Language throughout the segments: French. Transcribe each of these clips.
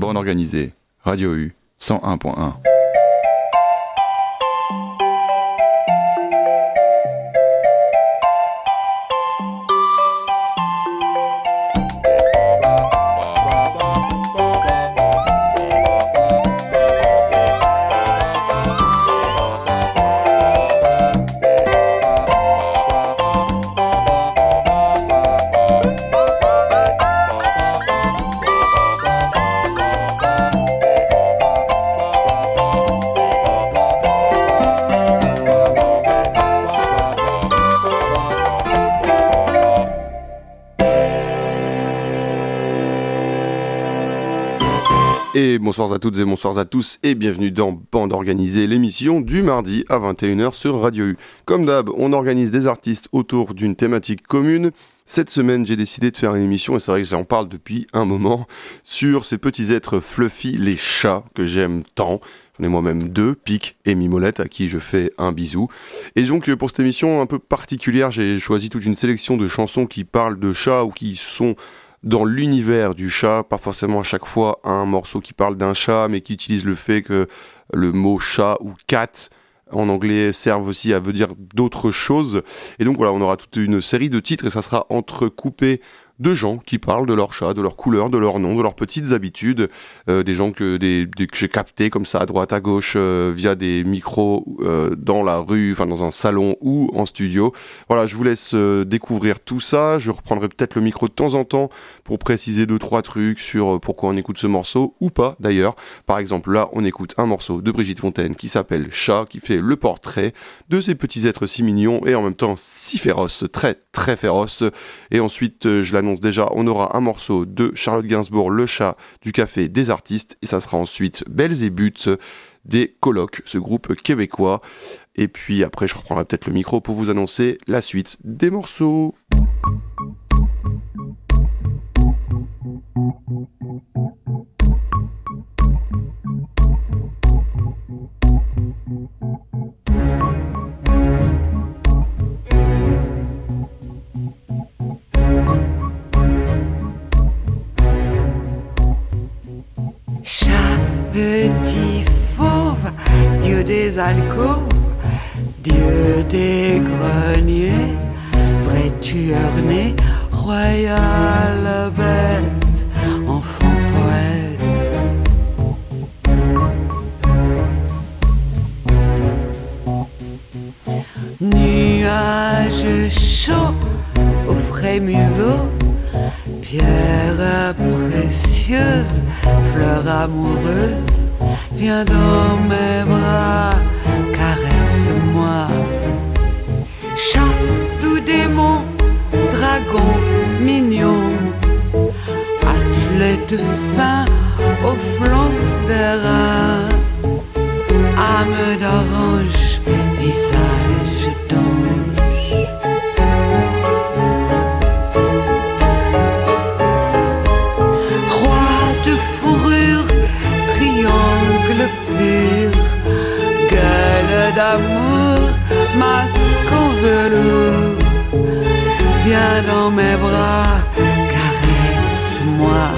Bande organisée, Radio U, 101.1. Et bonsoir à toutes et bonsoir à tous et bienvenue dans Bande Organisée, l'émission du mardi à 21h sur Radio U. Comme d'hab, on organise des artistes autour d'une thématique commune. Cette semaine, j'ai décidé de faire une émission, et c'est vrai que j'en parle depuis un moment, sur ces petits êtres fluffy, les chats, que j'aime tant. J'en ai moi-même deux, Pic et Mimolette, à qui je fais un bisou. Et donc, pour cette émission un peu particulière, j'ai choisi toute une sélection de chansons qui parlent de chats ou qui sont dans l'univers du chat, pas forcément à chaque fois un morceau qui parle d'un chat, mais qui utilise le fait que le mot chat ou cat en anglais serve aussi à veut dire d'autres choses. Et donc voilà, on aura toute une série de titres et ça sera entrecoupé de gens qui parlent de leur chat, de leur couleur, de leur nom, de leurs petites habitudes, des gens que j'ai captés comme ça à droite à gauche via des micros dans la rue, enfin dans un salon ou en studio. Voilà, je vous laisse découvrir tout ça. Je reprendrai peut-être le micro de temps en temps pour préciser 2-3 trucs sur pourquoi on écoute ce morceau ou pas d'ailleurs. Par exemple, là, on écoute un morceau de Brigitte Fontaine qui s'appelle Chat, qui fait le portrait de ces petits êtres si mignons et en même temps si féroces, très très féroces. Et ensuite, je l'annonce déjà, on aura un morceau de Charlotte Gainsbourg, le chat du café des artistes, et ça sera ensuite Belzébuth des Colocs, ce groupe québécois. Et puis après, je reprendrai peut-être le micro pour vous annoncer la suite des morceaux. Chat, petit fauve, dieu des alcôves, dieu des greniers, vrai tueur né, royale bête, enfant poète. Nuage chaud au frais museau, pierre précieuse, fleur amoureuse, viens dans mes bras, caresse-moi. Chat, doux démon, dragon mignon, athlète fin au flanc des reins, âme d'orange, visage d'ange. Pur, gueule d'amour, masque en velours, viens dans mes bras, caresse-moi.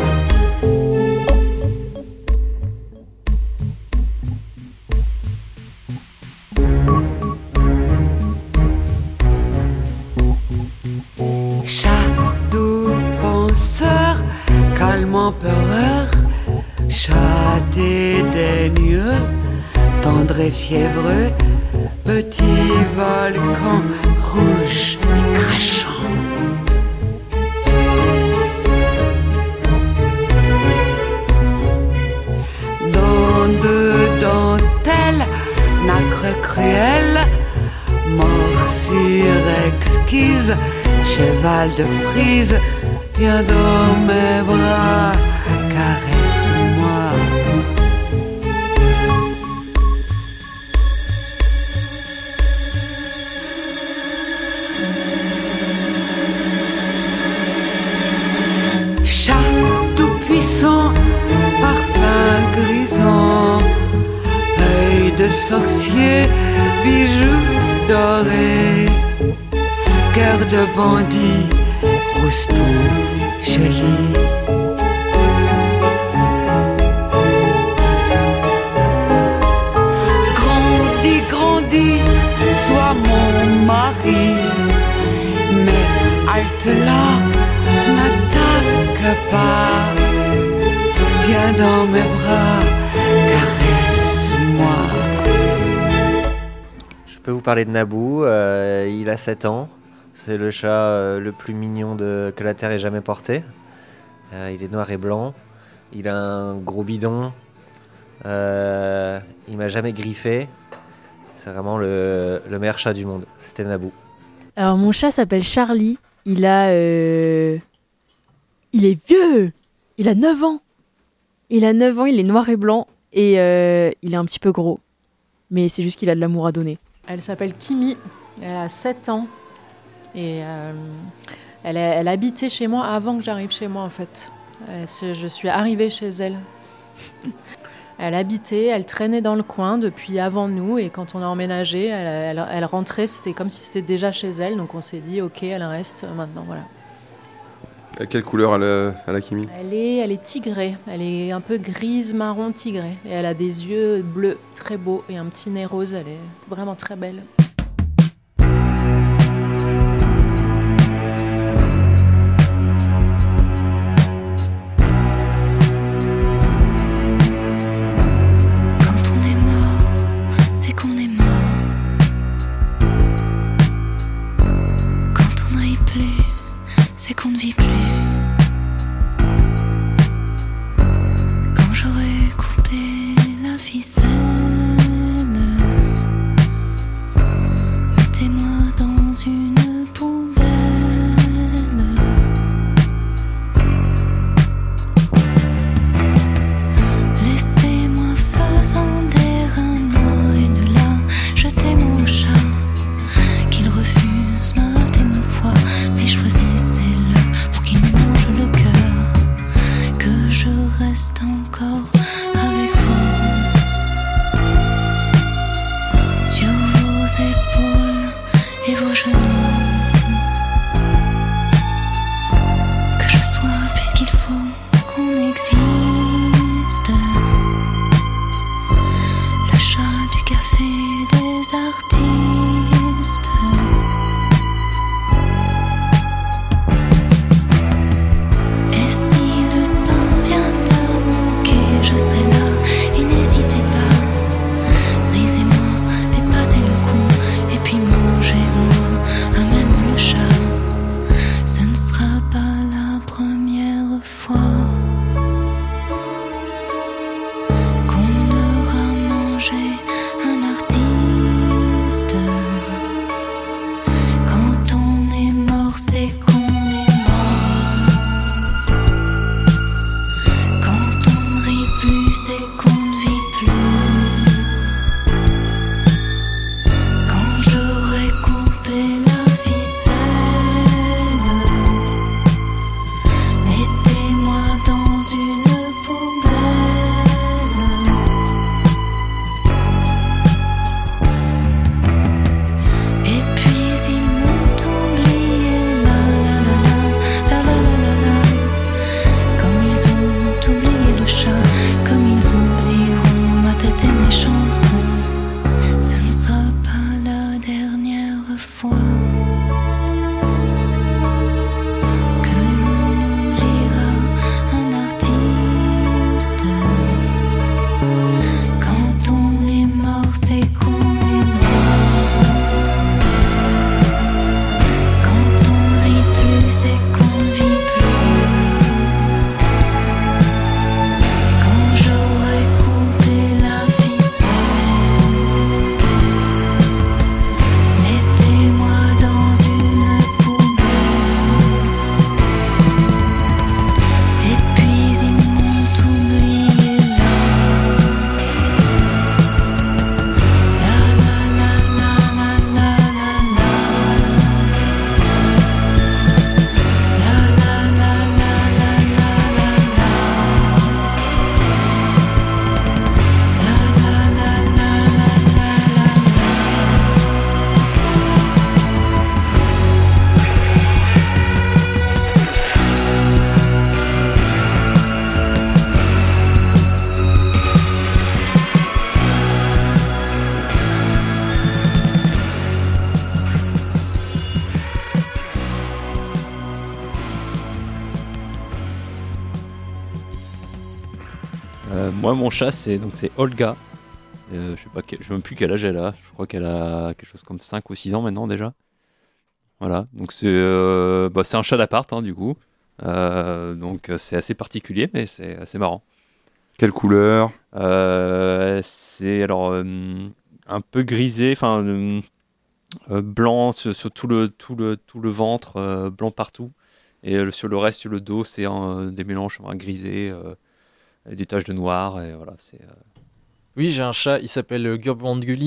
Chat, doux penseur, calmant peureur, chat dédaigneux, tendre et fiévreux, petit volcan rouge et crachant. Dans de dentelles, nacre cruelle, morsure exquise, cheval de frise, viens dans mes bras, caresse-moi. Chat tout-puissant, parfum grisant, œil de sorcier, bijoux dorés, cœur de bandit, rouston joli. dans mes bras, caresse-moi. Je peux vous parler de Naboo, il a 7 ans. C'est le chat le plus mignon que la Terre ait jamais porté. Il est noir et blanc. Il a un gros bidon. Il m'a jamais griffé. C'est vraiment le meilleur chat du monde. C'était Naboo. Alors mon chat s'appelle Charlie. Il est vieux. Il a 9 ans. Il est noir et blanc. Et il est un petit peu gros. Mais c'est juste qu'il a de l'amour à donner. Elle s'appelle Kimi. Elle a 7 ans. Et elle habitait chez moi avant que j'arrive chez moi en fait. Je suis arrivée chez elle. Elle habitait, elle traînait dans le coin depuis avant nous et quand on a emménagé, elle rentrait, c'était comme si c'était déjà chez elle. Donc on s'est dit ok, elle reste maintenant, voilà. Et quelle couleur elle a Kimi ? Elle est tigrée, elle est un peu grise, marron, tigrée. Et elle a des yeux bleus très beaux et un petit nez rose, elle est vraiment très belle. Je Moi, mon chat, c'est Olga. Je sais même plus quel âge elle a. Je crois qu'elle a quelque chose comme 5 ou 6 ans maintenant déjà. Voilà, donc c'est un chat d'appart, hein, du coup. Donc c'est assez particulier, mais c'est assez marrant. Quelle couleur? C'est alors un peu grisé, blanc sur tout le ventre, blanc partout. Et sur le reste, sur le dos, c'est des mélanges grisés, avec des taches de noir. Et voilà, c'est. Oui, j'ai un chat, il s'appelle Gurbanguly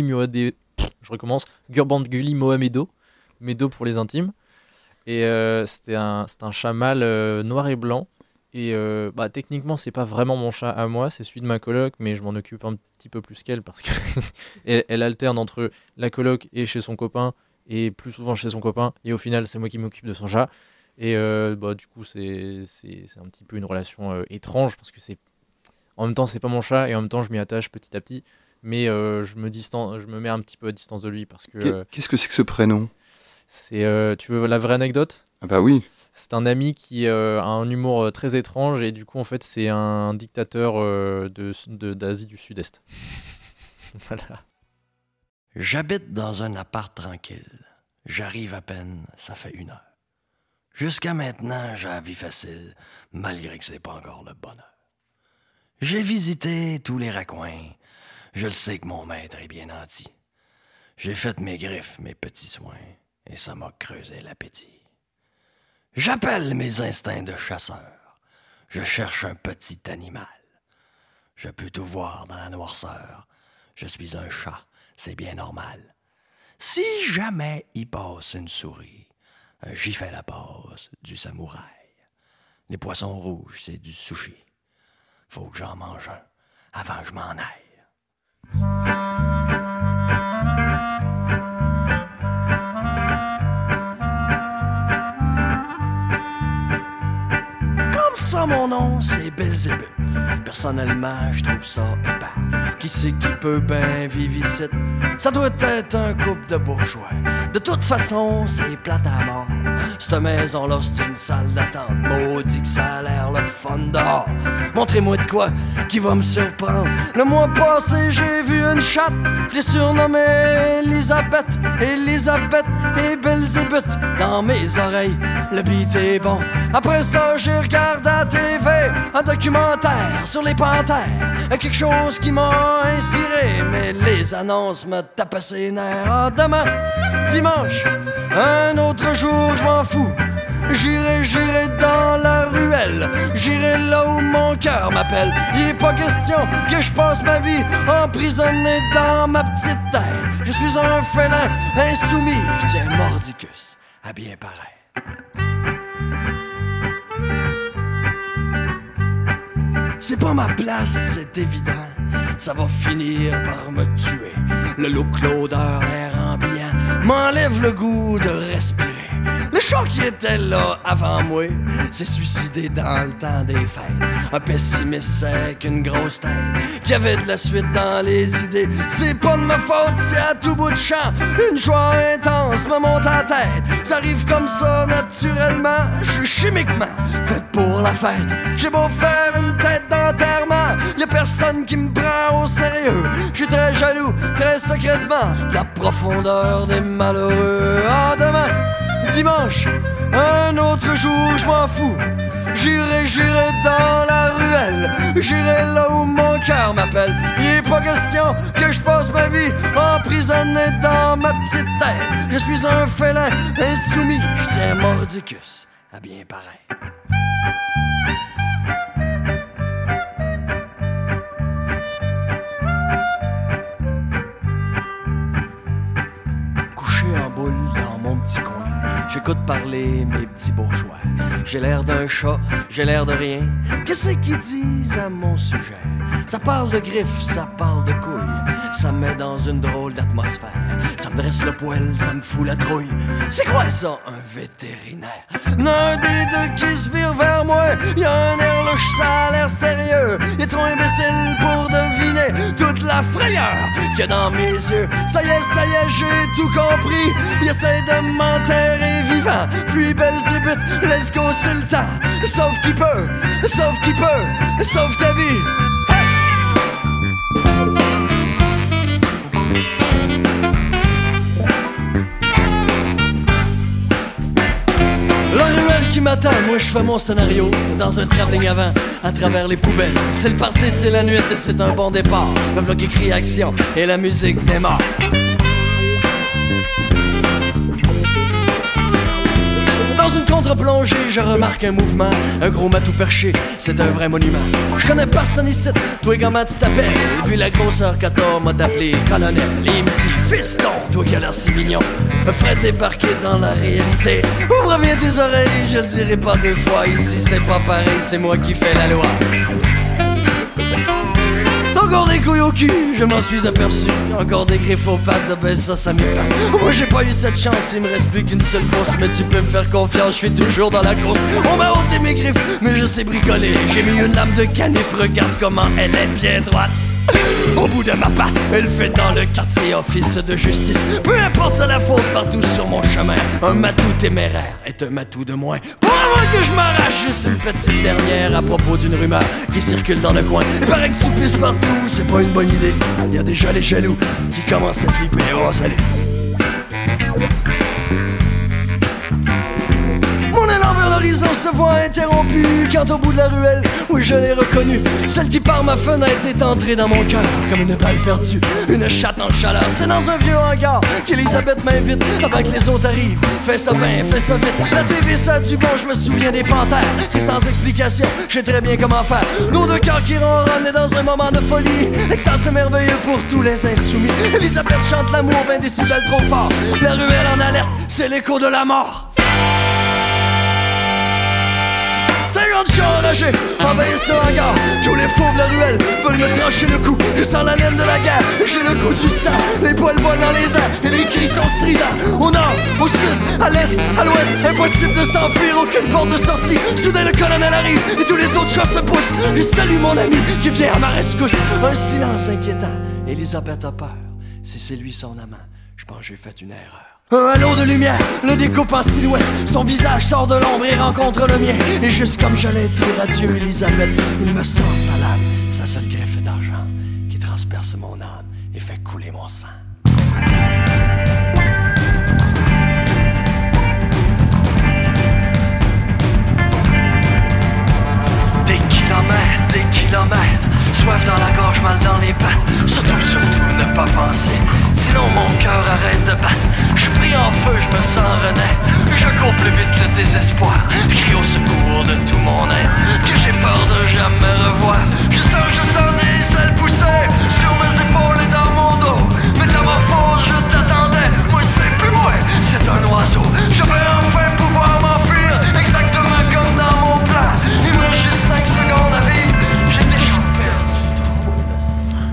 Mohamedo. Medo pour les intimes. Et c'est un chat mâle noir et blanc. Et techniquement, c'est pas vraiment mon chat à moi, c'est celui de ma coloc, mais je m'en occupe un petit peu plus qu'elle parce qu'elle alterne entre la coloc et chez son copain, et plus souvent chez son copain. Et au final, c'est moi qui m'occupe de son chat. Et du coup, c'est un petit peu une relation étrange parce que en même temps, c'est pas mon chat et en même temps, je m'y attache petit à petit. Mais je me mets un petit peu à distance de lui parce que. Qu'est-ce que c'est que ce prénom? Tu veux la vraie anecdote? Ah bah oui. C'est un ami qui a un humour très étrange et du coup, en fait, c'est un dictateur d'Asie du Sud-Est. Voilà. J'habite dans un appart tranquille. J'arrive à peine, ça fait 1 heure. Jusqu'à maintenant, j'ai la vie facile, malgré que c'est pas encore le bonheur. J'ai visité tous les raccoins. Je le sais que mon maître est bien nanti. J'ai fait mes griffes, mes petits soins, et ça m'a creusé l'appétit. J'appelle mes instincts de chasseur. Je cherche un petit animal. Je peux tout voir dans la noirceur. Je suis un chat, c'est bien normal. Si jamais il passe une souris, j'y fais la passe du samouraï. Les poissons rouges, c'est du sushi. Faut que j'en mange un avant que je m'en aille. Ça, mon nom, c'est Belzébuth. Personnellement, je trouve ça épais. Qui c'est qui peut bien vivre ici? Ça doit être un couple de bourgeois. De toute façon, c'est plate à mort. Cette maison-là, c'est une salle d'attente. Maudit que ça a l'air le fun dehors. Montrez-moi de quoi qui va me surprendre. Le mois passé, j'ai vu une chatte. Je l'ai surnommée Elisabeth. Elisabeth et Belzébuth. Dans mes oreilles, le beat est bon. Après ça, j'ai regardé à la TV un documentaire sur les panthères. Quelque chose qui m'a inspiré, mais les annonces me tapaient ses nerfs. Ah, demain, dimanche, un autre jour, je m'en fous. J'irai dans la ruelle. J'irai là où mon cœur m'appelle. Il est pas question que je passe ma vie emprisonné dans ma petite tête. Je suis un félin insoumis. Je tiens mordicus à bien paraître. C'est pas ma place, c'est évident. Ça va finir par me tuer. Le look, l'odeur, l'air ambiant m'enlève le goût de respirer. Le chat qui était là avant moi s'est suicidé dans le temps des fêtes. Un pessimiste avec une grosse tête qui avait de la suite dans les idées. C'est pas de ma faute, c'est à tout bout de champ une joie intense me monte à la tête. Ça arrive comme ça naturellement. Je suis chimiquement fait pour la fête. J'ai beau faire une tête d'enterrement, y'a personne qui me prend au sérieux. Je suis très jaloux, très secrètement, de la profondeur des malheureux. Ah, demain, dimanche, un autre jour, je m'en fous. J'irai dans la ruelle. J'irai là où mon cœur m'appelle. Il est pas question que je passe ma vie emprisonné dans ma petite tête. Je suis un félin insoumis. Je tiens mordicus à bien paraître. Couché en boule dans mon petit coin, j'écoute parler mes petits bourgeois. J'ai l'air d'un chat, j'ai l'air de rien. Qu'est-ce qu'ils disent à mon sujet? Ça parle de griffes, ça parle de couilles. Ça me met dans une drôle d'atmosphère. Ça me dresse le poil, ça me fout la trouille. C'est quoi ça, un vétérinaire? L'un des deux qui se vire vers moi. Y'a un air louche, ça a l'air sérieux. Il est trop imbécile pour deviner toute la frayeur qu'il y a dans mes yeux. Ça y est, j'ai tout compris. Il essaie de m'enterrer vivant. Fuis Belzébuth, let's go, c'est le temps. Sauf qui peut, sauve ta vie. Hey! La ruelle qui m'attend, moi je fais mon scénario dans un travelling avant, à travers les poubelles. C'est le party, c'est la nuit et c'est un bon départ. Le vlog écrit action et la musique démarre. Dans une contre-plongée, je remarque un mouvement, un gros matou perché, c'est un vrai monument. Je connais personne ici, toi comment tu t'appelles? Vu la grosseur que t'as, m'a d'appeler colonel. Il me dit, fiston, toi qui as l'air si mignon, Fred débarqué dans la réalité. Ouvre bien tes oreilles, je le dirai pas deux fois. Ici c'est pas pareil, c'est moi qui fais la loi. Encore des couilles au cul, je m'en suis aperçu. Encore des griffes aux pattes, ben ça m'étonne. Moi j'ai pas eu cette chance, il me reste plus qu'une seule course. Mais tu peux me faire confiance, je suis toujours dans la course. On m'a ôté mes griffes, mais je sais bricoler. J'ai mis une lame de canif, regarde comment elle est bien droite. Au bout de ma patte, elle fait dans le quartier office de justice. Peu importe la faute partout sur mon chemin, un matou téméraire est un matou de moins. Pour avant que je m'arrache, juste une petite dernière à propos d'une rumeur qui circule dans le coin. Il paraît que tu pisses partout, c'est pas une bonne idée. Il y a déjà les jaloux qui commencent à flipper. Oh salut. Mon élan vers l'horizon se voit interrompu quand au bout de la ruelle, oui je l'ai reconnue, celle qui par ma fenêtre est entrée dans mon cœur comme une balle perdue, une chatte en chaleur. C'est dans un vieux hangar qu'Elisabeth m'invite avant que les autres arrivent. Fais ça bien, fais ça vite. La TV ça a du bon, je me souviens des panthères. C'est sans explication, je sais très bien comment faire. Nos deux cœurs qui ronronnent dans un moment de folie. L'extase c'est merveilleux pour tous les insoumis. Elisabeth chante l'amour 20 décibels trop fort. La ruelle en alerte, c'est l'écho de la mort. 50 chiens enragés envahissent le hangar. Tous les fauves de la ruelle veulent me trancher le cou. Je sens la laine de la guerre, j'ai le goût du sang. Les poils volent dans les airs et les cris sont stridents. Au nord, au sud, à l'est, à l'ouest, impossible de s'enfuir, aucune porte de sortie. Soudain le colonel arrive et tous les autres chats se poussent. Je salue mon ami qui vient à ma rescousse. Un silence inquiétant, Elisabeth a peur. Si c'est lui son amant, je pense que j'ai fait une erreur. Un halo de lumière le découpe en silhouette. Son visage sort de l'ombre et rencontre le mien. Et juste comme j'allais dire adieu Elisabeth, il me sort sa lame, sa seule greffe d'argent qui transperce mon âme et fait couler mon sang. Des kilomètres, soif dans la gorge, mal dans les pattes. Surtout ne pas penser, sinon mon cœur arrête de battre. Je suis pris en feu, je me sens renaître. Je cours plus vite le désespoir. Je crie au secours de tout mon être, que j'ai peur de jamais revoir. Je sens des ailes pousser sur mes épaules et dans mon dos. Métamorphose, je t'attendais, moi c'est plus moi, c'est un oiseau. Je vais enfin pouvoir m'enfuir, exactement comme dans mon plan. Il me reste juste 5 secondes à vivre. J'ai déjà perdu trop de sang.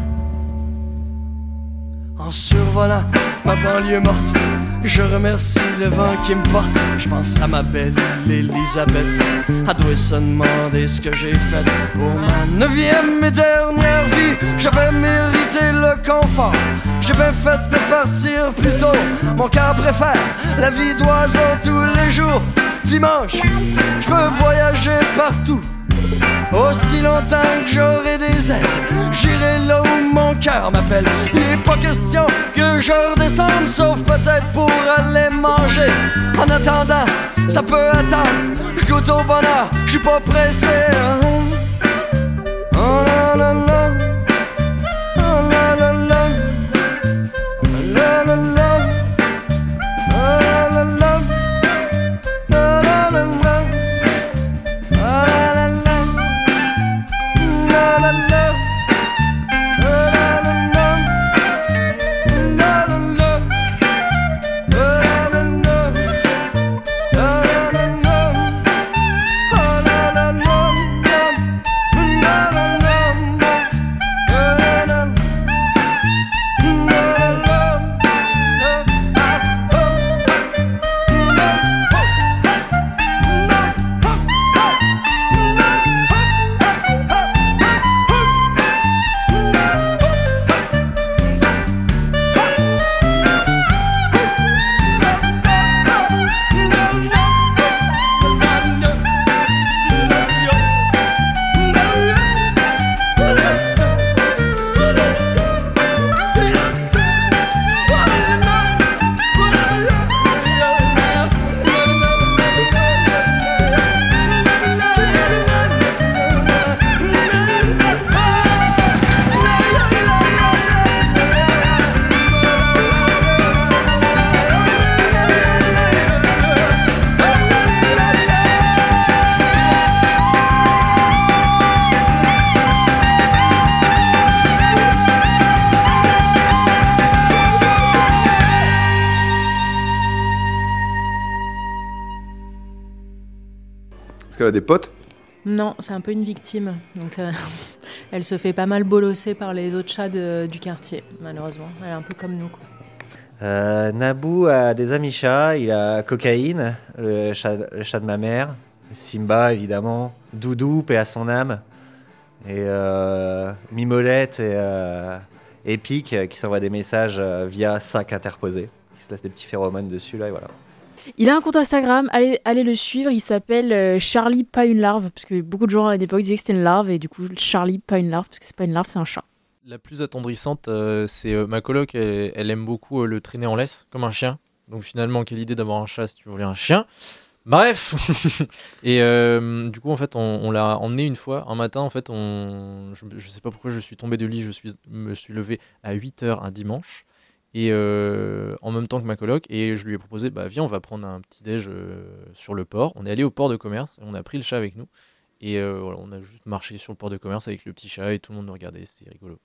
En survolant ma banlieue morte, je remercie le vent qui me porte. Je pense à ma belle Elisabeth. Elle doit se demander ce que j'ai fait pour ma 9e et dernière vie. J'avais mérité le confort, j'ai bien fait de partir plus tôt. Mon cœur préfère la vie d'oiseau tous les jours. Dimanche, je peux voyager partout, aussi longtemps que j'aurai des ailes. J'irai là où mon cœur m'appelle. Il n'est pas question que je redescende, sauf peut-être pour aller manger. En attendant, ça peut attendre. Je goûte au bonheur, je suis pas pressé. Oh la la la, oh la la la, la la la, oh la la la, la la la. qu'elle a des potes? Non, c'est un peu une victime. Donc, elle se fait pas mal bolosser par les autres chats du quartier, malheureusement. Elle est un peu comme nous, quoi. Naboo a des amis chats. Il a Cocaïne, le chat de ma mère. Simba, évidemment. Doudou, paix à son âme. Et Mimolette et Pic qui s'envoient des messages via sac interposé. Ils se laissent des petits phéromones dessus, là, et voilà. Il a un compte Instagram, allez le suivre, il s'appelle Charlie pas une larve, parce que beaucoup de gens à une époque disaient que c'était une larve, et du coup Charlie pas une larve, parce que c'est pas une larve, c'est un chat. La plus attendrissante, c'est ma coloc, elle aime beaucoup le traîner en laisse, comme un chien. Donc finalement, quelle idée d'avoir un chat si tu voulais un chien. Bref. Et du coup, en fait, on l'a emmené une fois, un matin, en fait, je sais pas pourquoi je suis tombé de lit, me suis levé à 8h un dimanche. Et en même temps que ma coloc, et je lui ai proposé, viens, on va prendre un petit déj sur le port. On est allé au port de commerce, et on a pris le chat avec nous, et voilà, on a juste marché sur le port de commerce avec le petit chat, et tout le monde nous regardait, c'était rigolo.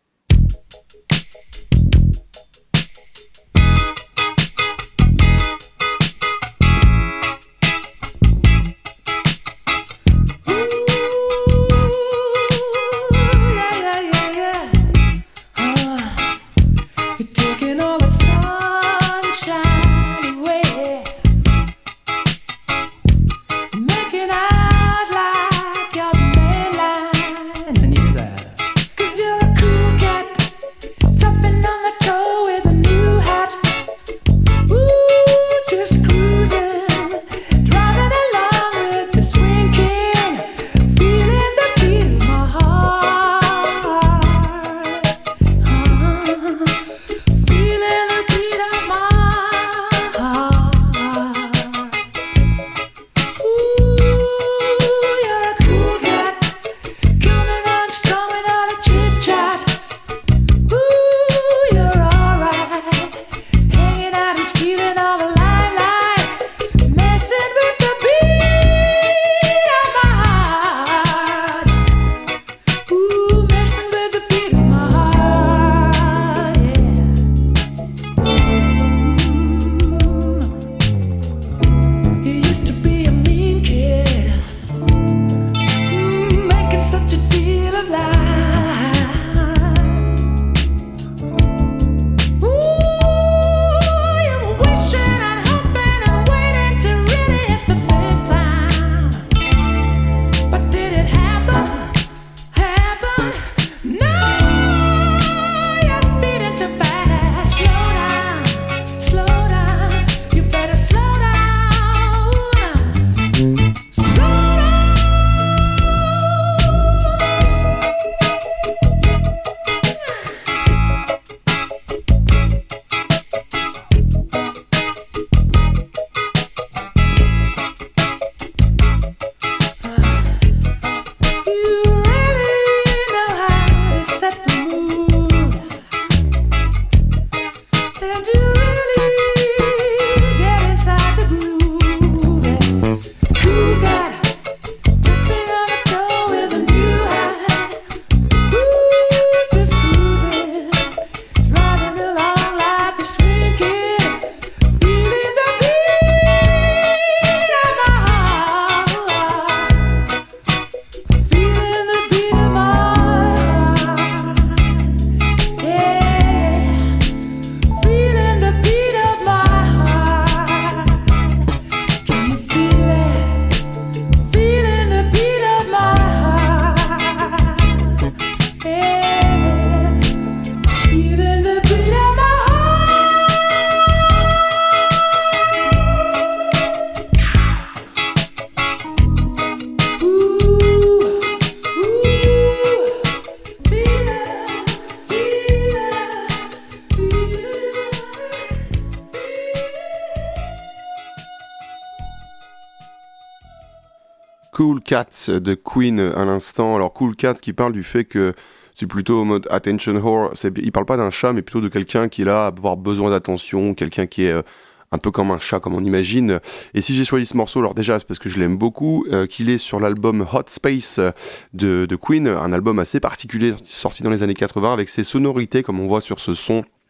Cool Cats de Queen à l'instant. Alors Cool Cat qui parle du fait que c'est plutôt au mode attention whore. Il parle pas d'un chat mais plutôt de quelqu'un qui est là à avoir besoin d'attention, quelqu'un qui est un peu comme un chat comme on imagine. Et si j'ai choisi ce morceau, alors déjà c'est parce que je l'aime beaucoup, qu'il est sur l'album Hot Space de Queen, un album assez particulier sorti dans les années 80 avec ses sonorités comme on voit sur ce son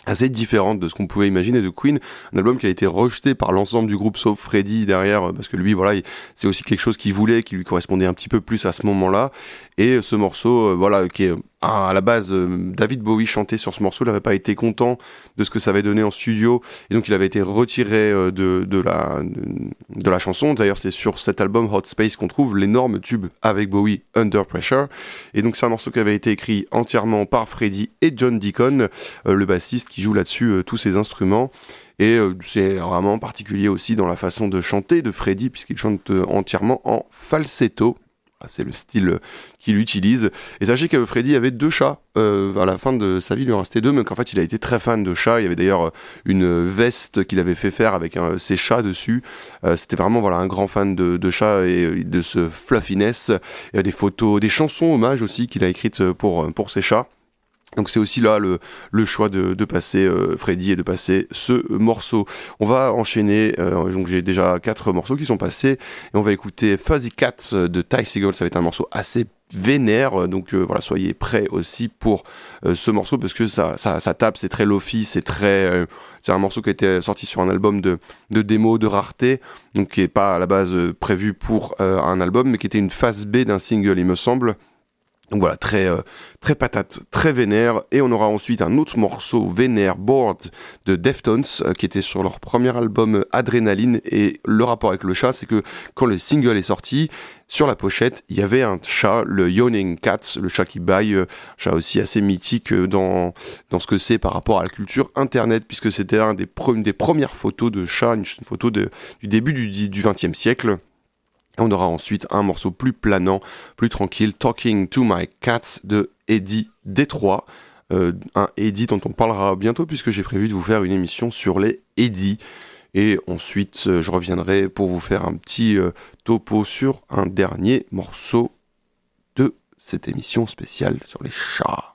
assez différente de ce qu'on pouvait imaginer de Queen, un album qui a été rejeté par l'ensemble du groupe sauf Freddie derrière, parce que lui voilà, c'est aussi quelque chose qu'il voulait, qui lui correspondait un petit peu plus à ce moment-là, et ce morceau voilà, qui est à la base, David Bowie chantait sur ce morceau, il n'avait pas été content de ce que ça avait donné en studio, et donc il avait été retiré de la chanson. D'ailleurs, c'est sur cet album Hot Space qu'on trouve l'énorme tube avec Bowie, Under Pressure. Et donc c'est un morceau qui avait été écrit entièrement par Freddie et John Deacon, le bassiste qui joue là-dessus tous ses instruments. Et c'est vraiment particulier aussi dans la façon de chanter de Freddie, puisqu'il chante entièrement en falsetto. C'est le style qu'il utilise. Et sachez que Freddie avait 2 chats. À la fin de sa vie, il lui en restait 2, mais qu'en fait, il a été très fan de chats. Il y avait d'ailleurs une veste qu'il avait fait faire avec ses chats dessus. C'était vraiment un grand fan de chats et de ce fluffiness. Il y a des photos, des chansons hommages aussi qu'il a écrites pour ses chats. Donc c'est aussi là le choix de passer Freddie et de passer ce morceau. On va enchaîner, donc j'ai déjà 4 morceaux qui sont passés, et on va écouter Fuzzy Cats de Ty Segall. Ça va être un morceau assez vénère, donc voilà, soyez prêts aussi pour ce morceau, parce que ça tape, c'est très lofi, c'est un morceau qui a été sorti sur un album de démo, de rareté, donc qui est pas à la base prévu pour un album, mais qui était une phase B d'un single, il me semble. Donc voilà, très patate, très vénère. Et on aura ensuite un autre morceau vénère, Bored, de Deftones, qui était sur leur premier album Adrenaline. Et le rapport avec le chat, c'est que quand le single est sorti, sur la pochette, il y avait un chat, le Yawning Cat, le chat qui bâille, chat aussi assez mythique dans ce que c'est par rapport à la culture internet, puisque c'était une des premières photos de chat, une photo du début du XXe siècle. On aura ensuite un morceau plus planant, plus tranquille, Talking to My Cats de Eddie Détroit. Un Eddie dont on parlera bientôt, puisque j'ai prévu de vous faire une émission sur les Eddie. Et ensuite, je reviendrai pour vous faire un petit topo sur un dernier morceau de cette émission spéciale sur les chats.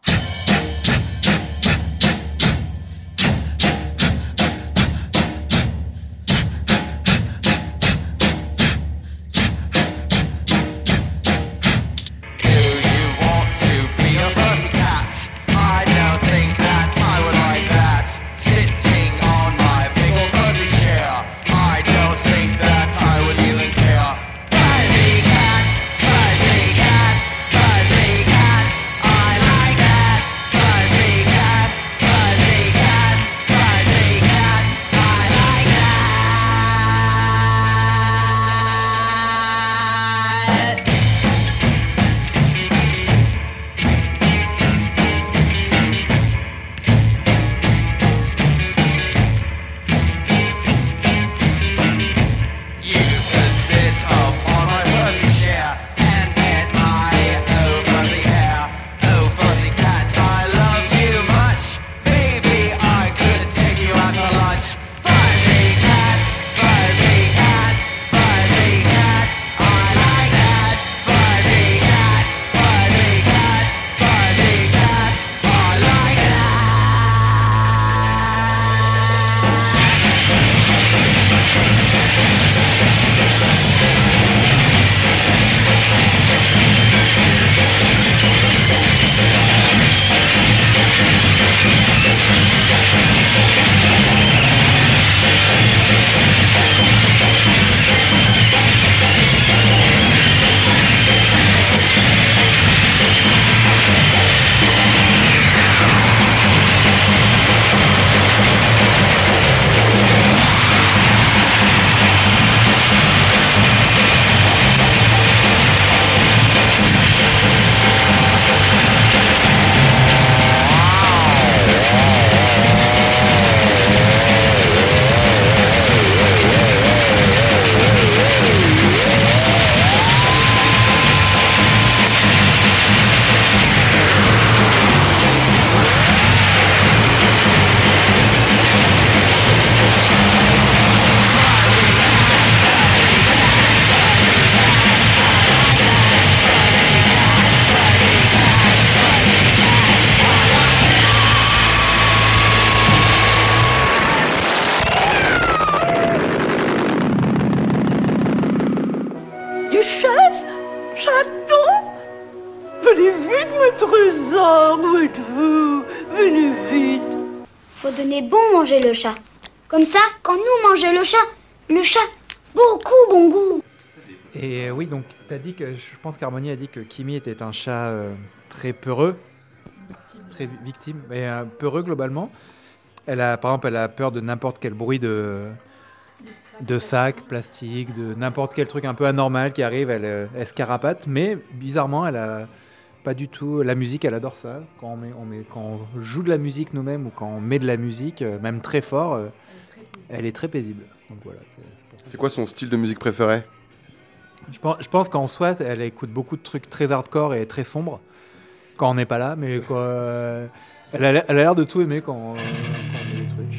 Faut donner bon manger le chat. Comme ça, quand nous mangeons le chat, beaucoup bon goût. Et oui, donc t'as dit que, je pense qu'Harmonie a dit que Kimi était un chat très peureux, très victime, mais peureux globalement. Par exemple, elle a peur de n'importe quel bruit de sac, plastique, de n'importe quel truc un peu anormal qui arrive, elle se carapate, mais bizarrement, elle a pas du tout... La musique, elle adore ça. Quand on joue de la musique nous-mêmes ou quand on met de la musique, même très fort, elle est très paisible. Donc voilà, c'est quoi son style de musique préféré ? Je pense qu'en soi, elle écoute beaucoup de trucs très hardcore et très sombres quand on n'est pas là, mais elle a l'air de tout aimer quand on met des trucs.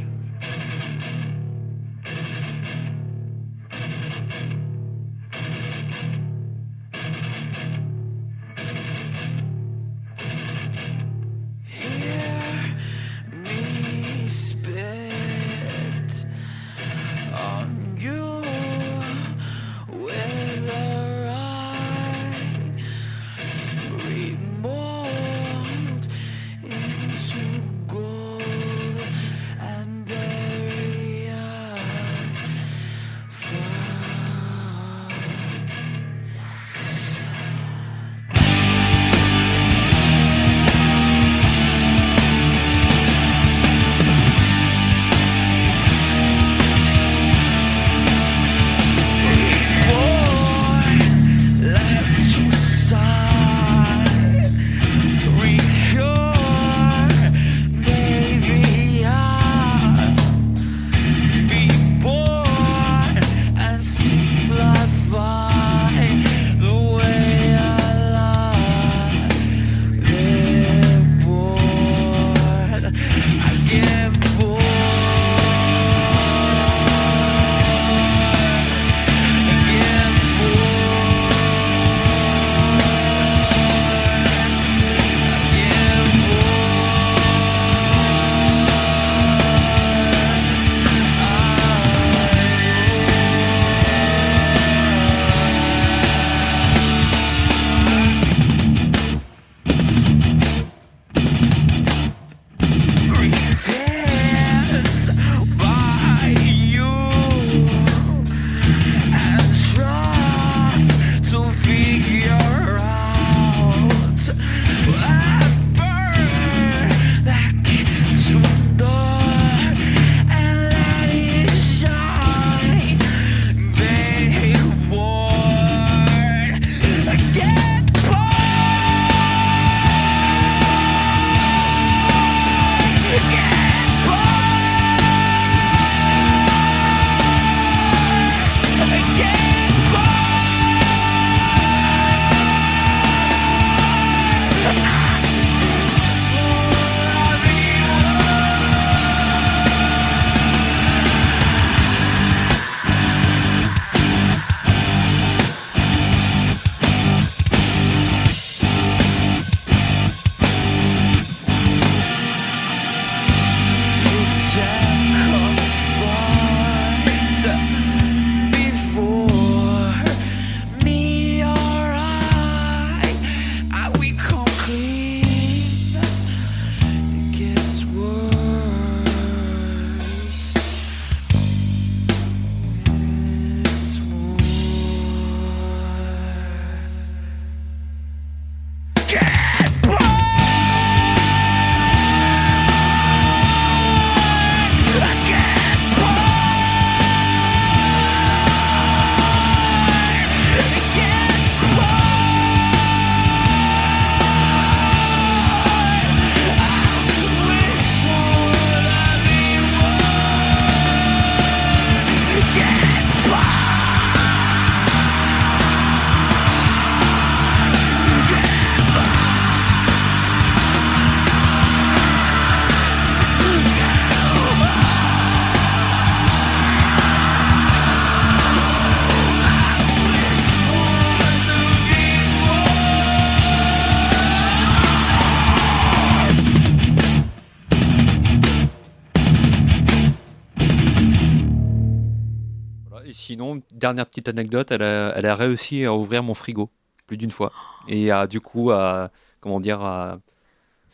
sinon, dernière petite anecdote, elle a réussi à ouvrir mon frigo plus d'une fois et a du coup à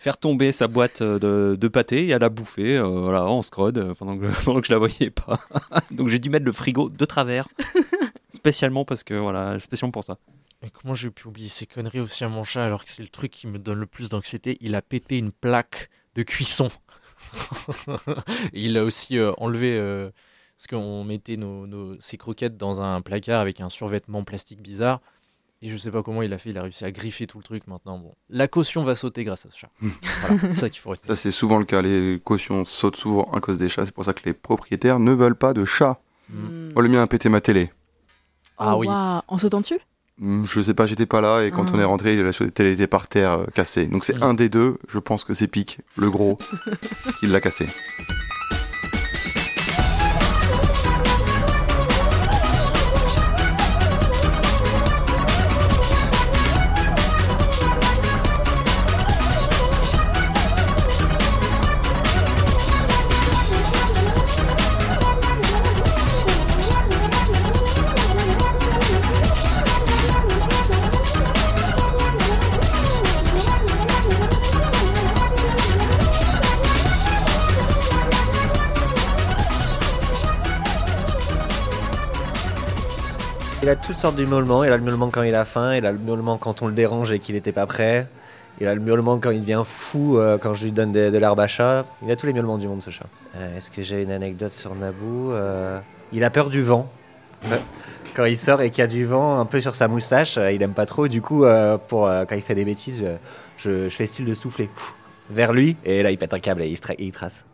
faire tomber sa boîte de pâté et à la bouffer voilà, en scrod pendant que je la voyais pas. Donc j'ai dû mettre le frigo de travers, spécialement pour ça. Mais comment j'ai pu oublier ces conneries aussi à mon chat alors que c'est le truc qui me donne le plus d'anxiété? Il a pété une plaque de cuisson. Il a aussi enlevé parce qu'on mettait ses croquettes dans un placard avec un survêtement plastique bizarre. Et je sais pas comment il a fait, il a réussi à griffer tout le truc maintenant. Bon, la caution va sauter grâce à ce chat. Voilà, c'est ça qu'il faut retenir. Ça, c'est souvent le cas. Les cautions sautent souvent à cause des chats. C'est pour ça que les propriétaires ne veulent pas de chats. Oh, le mien a pété ma télé. Ah oui. Wow. En sautant dessus? Je sais pas, j'étais pas là. Et quand on est rentré, la télé était par terre, cassée. Donc c'est un des deux. Je pense que c'est Pic, le gros, qui l'a cassé. Il a toutes sortes de miaulements. Il a le miaulement quand il a faim, il a le miaulement quand on le dérange et qu'il n'était pas prêt. Il a le miaulement quand il devient fou, quand je lui donne de l'herbe à chat. Il a tous les miaulements du monde, ce chat. Est-ce que j'ai une anecdote sur Naboo? Il a peur du vent. Quand il sort et qu'il y a du vent un peu sur sa moustache, il aime pas trop. Du coup, quand il fait des bêtises, je fais style de souffler vers lui. Et là, il pète un câble et il trace.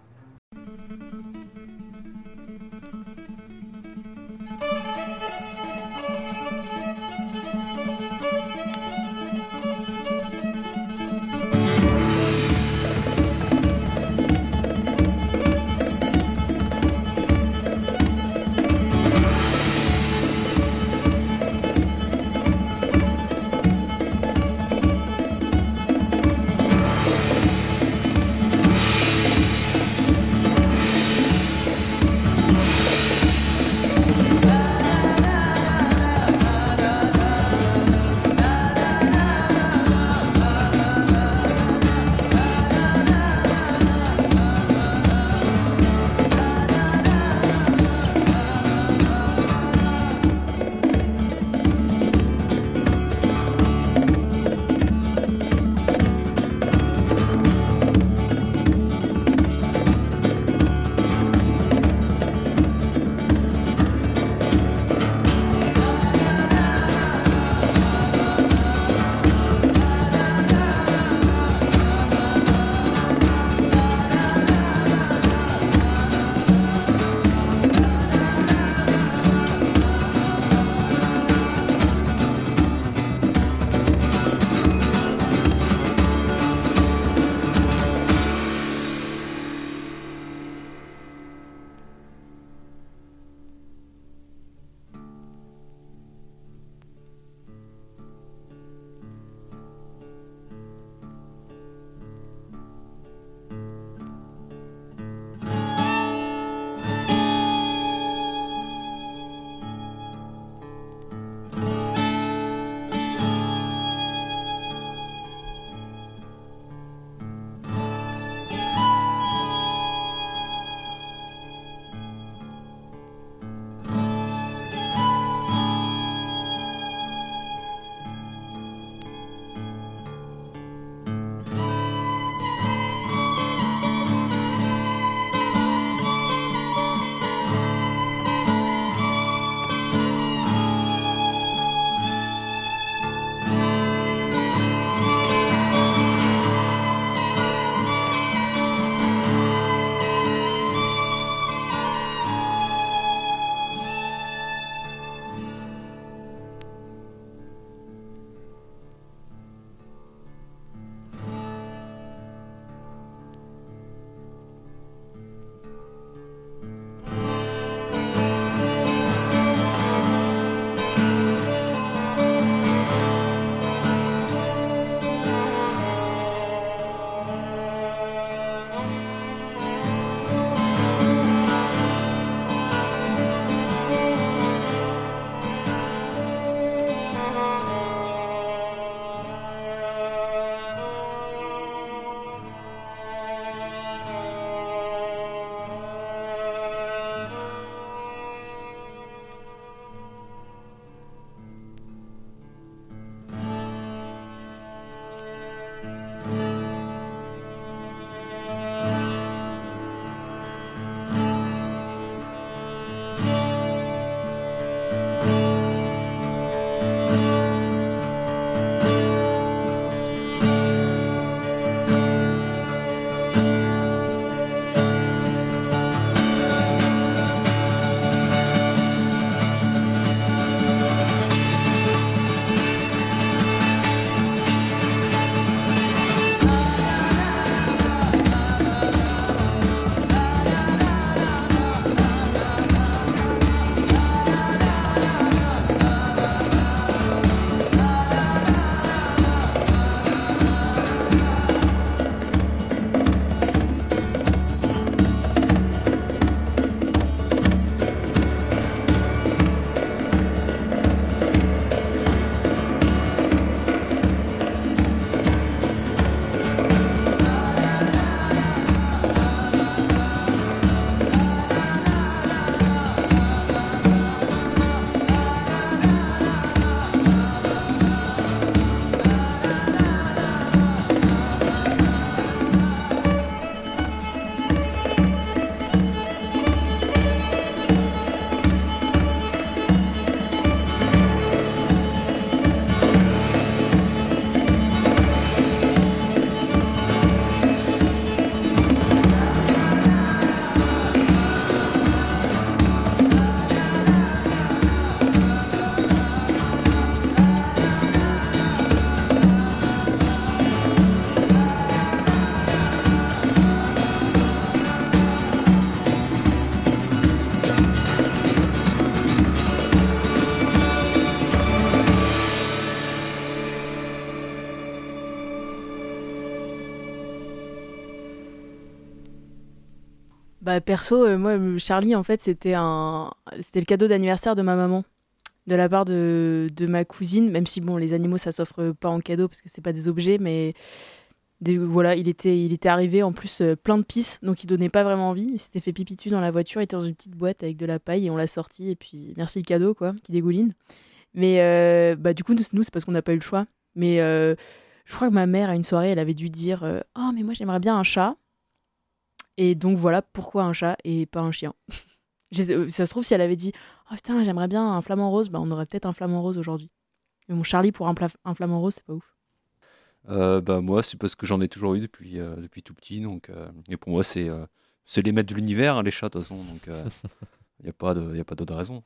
Bah perso, moi, Charlie, en fait, c'était le cadeau d'anniversaire de ma maman, de la part de ma cousine, même si, bon, les animaux, ça s'offre pas en cadeau, parce que c'est pas des objets, mais voilà, il était arrivé, en plus, plein de pisse, donc il donnait pas vraiment envie. Il s'était fait pipitu dans la voiture, il était dans une petite boîte avec de la paille, et on l'a sorti, et puis merci le cadeau, quoi, qui dégouline. Mais bah du coup, nous c'est parce qu'on n'a pas eu le choix. Mais je crois que ma mère, à une soirée, elle avait dû dire oh, mais moi, j'aimerais bien un chat. Et donc voilà pourquoi un chat et pas un chien. Ça se trouve, si elle avait dit oh putain, j'aimerais bien un flamant rose, bah on aurait peut-être un flamant rose aujourd'hui. Mais mon Charlie pour un flamant rose, c'est pas ouf. Bah moi, c'est parce que j'en ai toujours eu depuis tout petit. Donc, et pour moi, c'est les maîtres de l'univers, hein, les chats, de toute façon. Donc, il n'y a pas d'autre raison.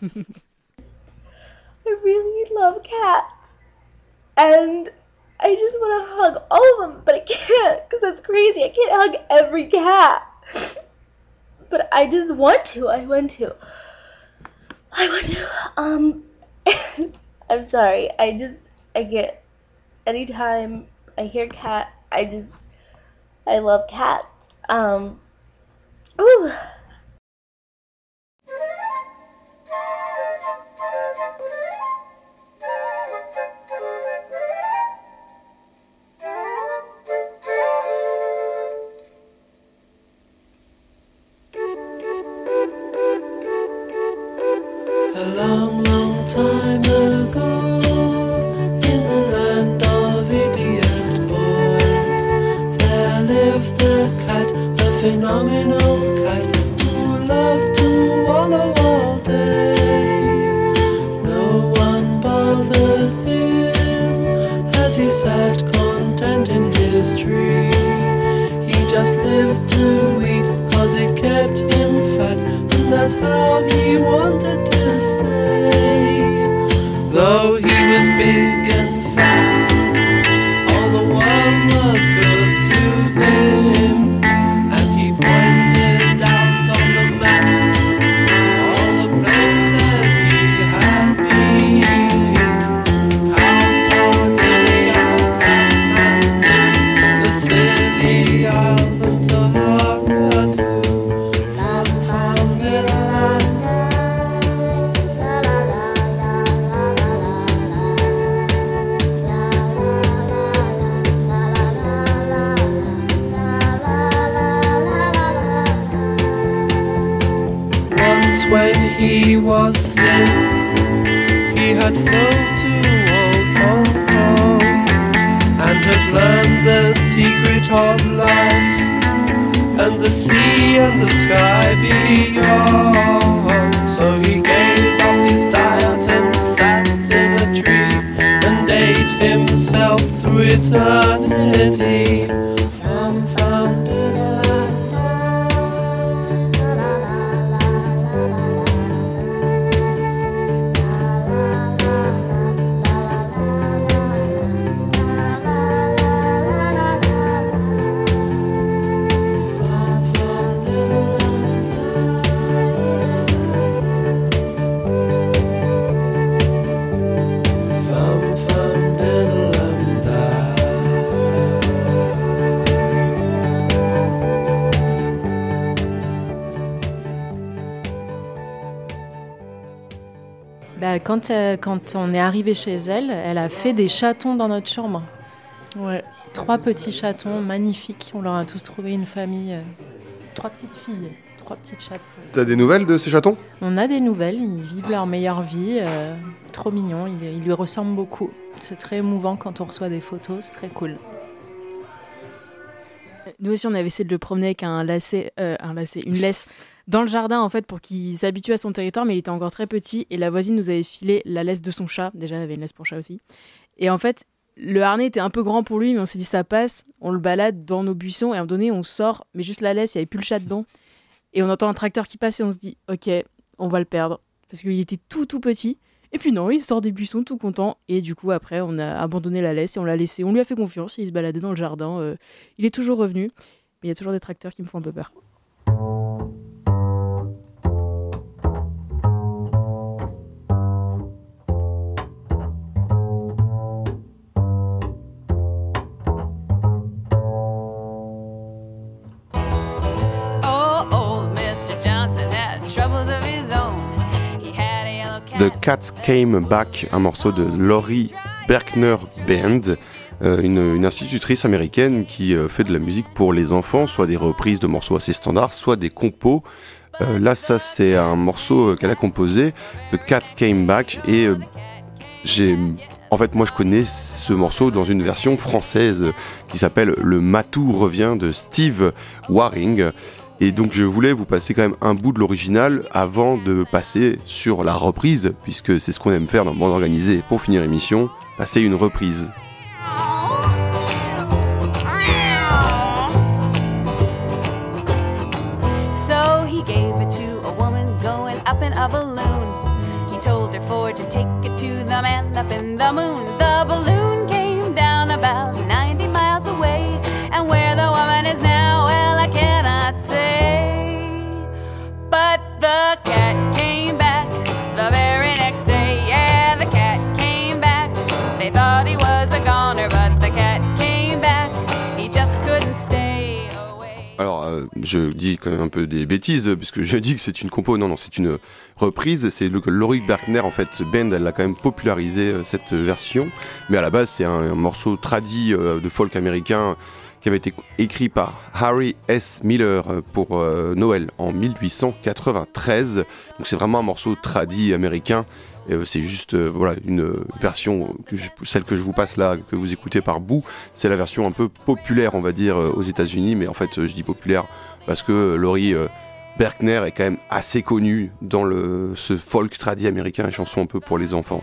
I really love cats. And I just want to hug all of them, but I can't because that's crazy. I can't hug every cat. But I just want to. I want to. I'm sorry. I get, anytime I hear cat, I love cats. Ooh. A long, long time ago, in the land of idiot boys, there lived the cat, a phenomenal cat, who loved to wallow all day. No one bothered him as he sat content in his tree. He just lived to eat, 'cause it kept him fat, and that's how he wanted to stay. Though he was big and fat, all the world was good to him, and he pointed out on the map all the places he had been. How Sardinia, Kathmandu, the Scilly Isles and Sahara too. Fun little land. Once when he was thin, he had flown to old Hong Kong and had learned the secret of life and the sea and the sky beyond. So he gave up his diet and sat in a tree and ate himself through eternity. Fun, fun, little Quand on est arrivé chez elle, elle a fait des chatons dans notre chambre. Ouais, 3 petits chatons magnifiques. On leur a tous trouvé une famille. 3 petites filles, 3 petites chattes. T'as des nouvelles de ces chatons ? On a des nouvelles, ils vivent leur meilleure vie. Trop mignons, ils lui ressemblent beaucoup. C'est très émouvant quand on reçoit des photos, c'est très cool. Nous aussi, on avait essayé de le promener avec une laisse dans le jardin, en fait, pour qu'il s'habitue à son territoire, mais il était encore très petit, et la voisine nous avait filé la laisse de son chat. Déjà, elle avait une laisse pour chat aussi. Et en fait, le harnais était un peu grand pour lui, mais on s'est dit, ça passe, on le balade dans nos buissons, et à un moment donné, on sort, mais juste la laisse, il n'y avait plus le chat dedans. Et on entend un tracteur qui passe, et on se dit, ok, on va le perdre, parce qu'il était tout petit. Et puis non, il sort des buissons tout content, et du coup, après, on a abandonné la laisse, et on l'a laissé. On lui a fait confiance, il se baladait dans le jardin. Il est toujours revenu, mais il y a toujours des tracteurs qui me font un peu peur. The Cat Came Back, un morceau de Laurie Berkner Band, une institutrice américaine qui fait de la musique pour les enfants, soit des reprises de morceaux assez standards, soit des compos. Là, ça, c'est un morceau qu'elle a composé, The Cat Came Back, et en fait, moi, je connais ce morceau dans une version française qui s'appelle Le Matou revient de Steve Waring. Et donc, je voulais vous passer quand même un bout de l'original avant de passer sur la reprise, puisque c'est ce qu'on aime faire dans Bande Organisée pour finir l'émission, passer une reprise. So he gave it to a woman going up in a balloon. He told her for to take it to the man up in the moon. The balloon came down about 90 miles away, and where the woman is now, well, I cannot say. But the cat came back the very next day. Yeah, the cat came back. They thought he was a goner, but the cat came back. He just couldn't stay away. Alors, je dis quand même un peu des bêtises, puisque je dis que c'est une compo. Non, c'est une reprise. C'est Laurie Berkner, en fait, ce band, elle a quand même popularisé cette version. Mais à la base, c'est un morceau tradi de folk américain qui avait été écrit par Harry S. Miller pour Noël en 1893. Donc c'est vraiment un morceau tradi américain. C'est juste voilà, une version, celle que je vous passe là, que vous écoutez par bout, c'est la version un peu populaire, on va dire, aux États-Unis. Mais en fait, je dis populaire parce que Laurie Berkner est quand même assez connue dans ce folk tradi américain, et chanson un peu pour les enfants.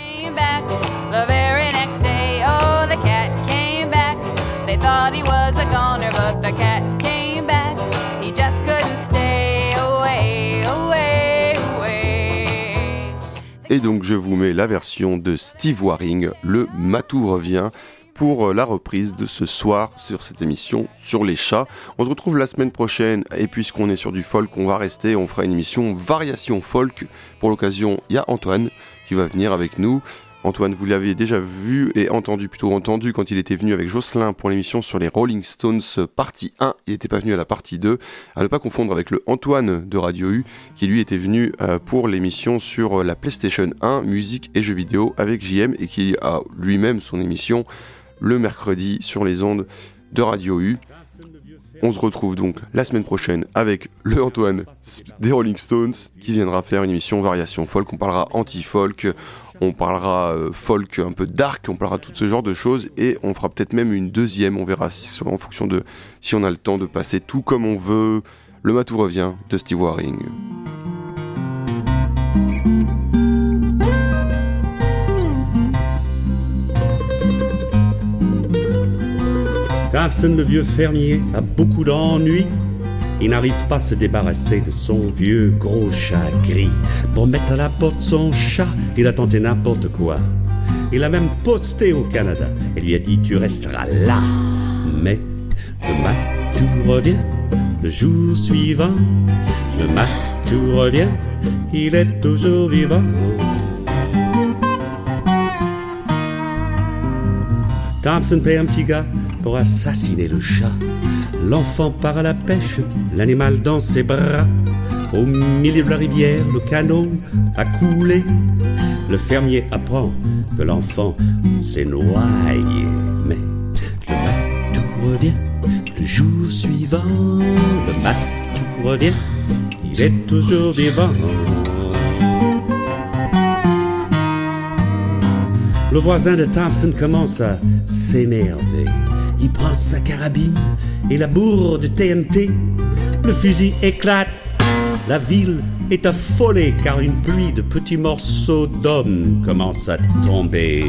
Thought he was a goner, but the cat came back. He just couldn't stay away, away, away. Et donc je vous mets la version de Steve Waring, Le Matou revient, pour la reprise de ce soir sur cette émission sur les chats. On se retrouve la semaine prochaine, et puisqu'on est sur du folk, on va rester, on fera une émission variation folk. Pour l'occasion, il y a Antoine qui va venir avec nous. Antoine, vous l'avez déjà vu et entendu quand il était venu avec Jocelyn pour l'émission sur les Rolling Stones partie 1. Il n'était pas venu à la partie 2. À ne pas confondre avec le Antoine de Radio U qui lui était venu pour l'émission sur la PlayStation 1, musique et jeux vidéo avec JM, et qui a lui-même son émission le mercredi sur les ondes de Radio U. On se retrouve donc la semaine prochaine avec le Antoine des Rolling Stones qui viendra faire une émission variation folk. On parlera anti-folk, on parlera folk un peu dark, on parlera tout ce genre de choses, et on fera peut-être même une deuxième, on verra en fonction de si on a le temps de passer tout comme on veut. Le Matou revient de Steve Waring. Thompson, le vieux fermier, a beaucoup d'ennuis. Il n'arrive pas à se débarrasser de son vieux gros chat gris. Pour mettre à la porte son chat, il a tenté n'importe quoi. Il a même posté au Canada et lui a dit « Tu resteras là ». Mais le matou revient le jour suivant. Le matou revient, il est toujours vivant. Thompson paie un petit gars pour assassiner le chat. L'enfant part à la pêche, l'animal dans ses bras. Au milieu de la rivière, le canot a coulé. Le fermier apprend que l'enfant s'est noyé. Mais le matou revient le jour suivant. Le matou revient, il est toujours vivant. Le voisin de Thompson commence à s'énerver. Il prend sa carabine et la bourre de TNT. Le fusil éclate. La ville est affolée car une pluie de petits morceaux d'hommes commence à tomber.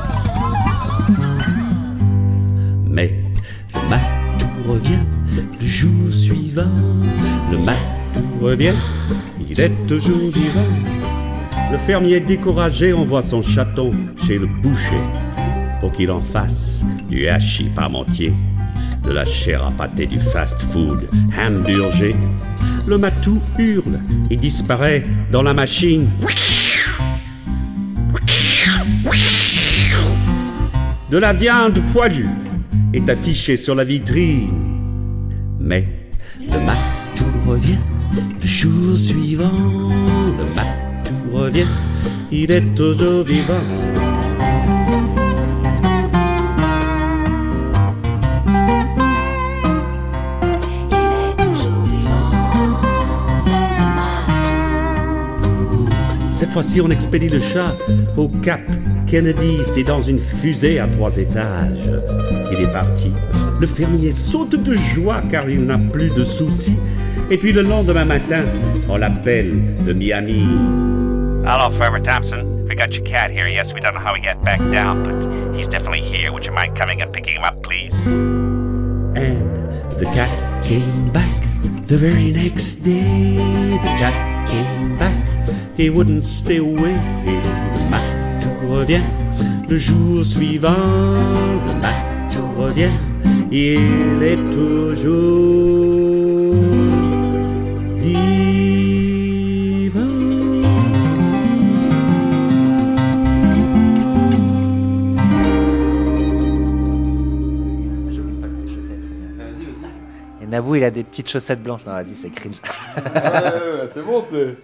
Mais le matou revient le jour suivant. Le matou revient, il est toujours vivant. Le fermier découragé envoie son chaton chez le boucher pour qu'il en fasse du hachis parmentier, de la chair à pâté du fast-food hamburger. Le matou hurle et disparaît dans la machine. De la viande poilue est affichée sur la vitrine. Mais le matou revient le jour suivant. Le matou revient, il est toujours vivant. Cette fois-ci, on expédie le chat au Cap Kennedy. C'est dans une fusée à 3 étages qu'il est parti. Le fermier saute de joie car il n'a plus de soucis. Et puis le lendemain matin, on l'appelle de Miami. Hello, Forever Thompson. We got your cat here. Yes, we don't know how he got back down, but he's definitely here. Would you mind coming and picking him up, please? And the cat came back the very next day. The cat came back. He wouldn't stay away. Le matou revient le jour suivant. Le matou revient. Il est toujours vivant. J'oublie pas de ses chaussettes. Et Naboo, il a des petites chaussettes blanches. Non, vas-y, c'est cringe. Ouais, c'est bon, tu sais.